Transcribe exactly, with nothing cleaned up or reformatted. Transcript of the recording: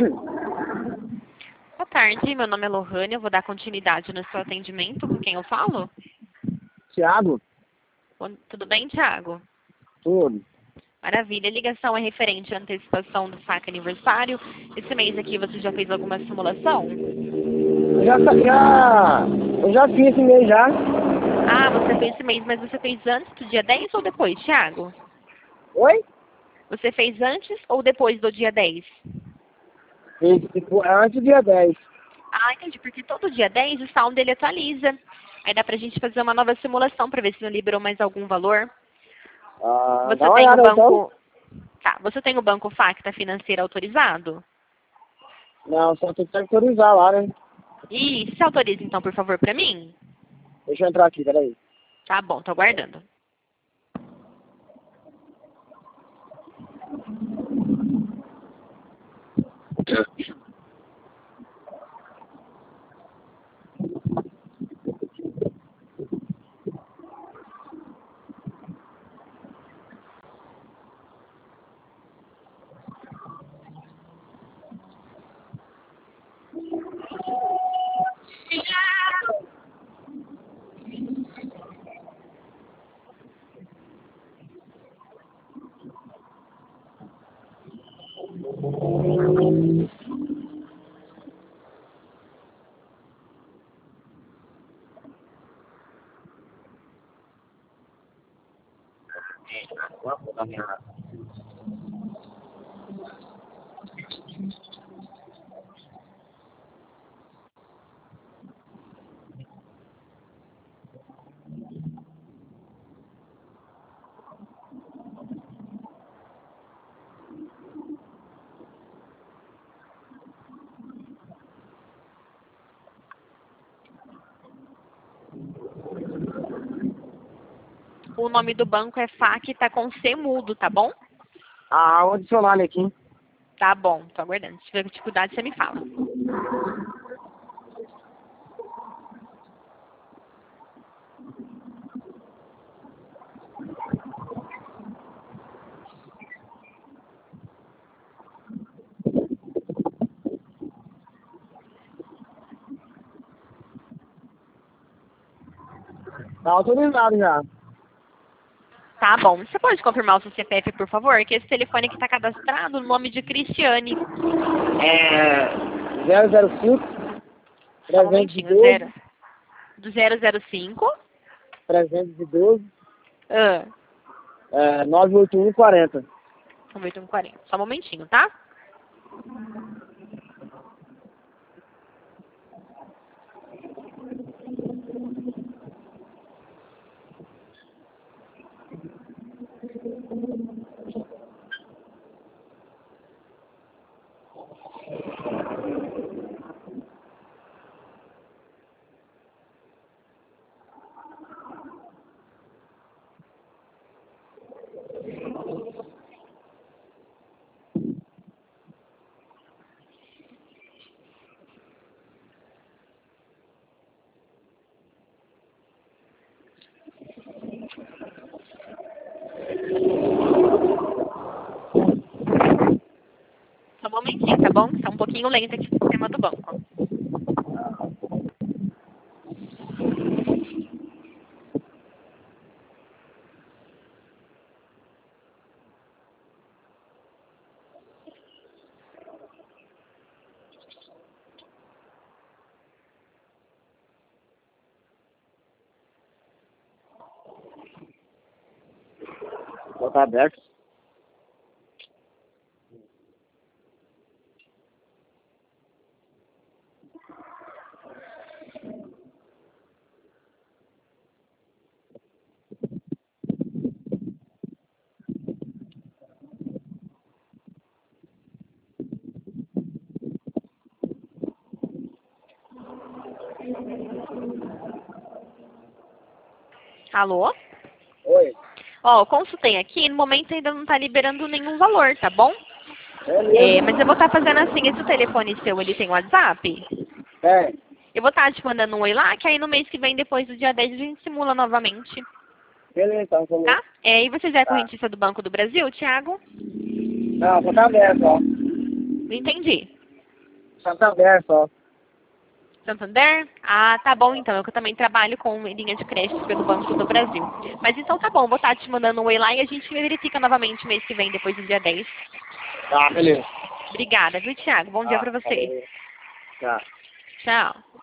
Boa tarde, meu nome é Lohane, eu vou dar continuidade no seu atendimento. Com quem eu falo? Tiago? Bom, tudo bem, Thiago? Tudo. Maravilha. A ligação é referente à antecipação do saque aniversário. Esse mês aqui você já fez alguma simulação? Eu já, já, eu já fiz esse mês já. Ah, você fez esse mês, mas você fez antes do dia dez ou depois, Thiago? Oi? Você fez antes ou depois do dia dez? Fiz tipo, antes do dia dez. Ah, entendi, porque todo dia dez o saldo dele atualiza. Aí dá pra gente fazer uma nova simulação pra ver se não liberou mais algum valor. Ah, Você dá uma tem o olhada então. banco... Tá, você tem o banco Facta Financeira autorizado? Não, só tem que autorizar lá, né? E se autoriza então, por favor, pra mim? Deixa eu entrar aqui, peraí. Tá bom, tô aguardando. O nome do banco é F A C, tá com C mudo, tá bom? Ah, vou adicionar ele aqui. Tá bom, tô aguardando. Se tiver dificuldade, você me fala. Tá autorizado já. Tá bom. Você pode confirmar o seu C P F, por favor? Que esse telefone aqui tá cadastrado no nome de Cristiane. É zero zero cinco, Só um trezentos e momentinho. doze, Zero. Do zero zero cinco. trezentos e doze, Ah, é, nove oito um quarenta. nove oito um quatro zero. Só um momentinho, tá? Só um momentinho, tá bom? Tá um pouquinho lento aqui o sistema do banco. Já tá aberto. Alô? Oi. Ó, eu consultei aqui, no momento ainda não tá liberando nenhum valor, tá bom? É É, mesmo? mas eu vou estar fazendo assim, esse telefone seu, ele tem WhatsApp? É. Eu vou estar te mandando um oi lá, que aí no mês que vem, depois do dia dez, a gente simula novamente, Beleza, então, falou. tá? É, e você já é Tá. correntista do Banco do Brasil, Thiago? Não, só tá aberto, ó. Não entendi. Santander só. Santander? Ah, tá bom então. Eu também trabalho com linha de crédito pelo Banco do Brasil. Mas então tá bom, vou estar te mandando um oi lá e a gente verifica novamente mês que vem, depois do dia dez. Tá, beleza. Obrigada, viu, Thiago? Bom dia Tá, pra você. valeu. Tá. Tchau.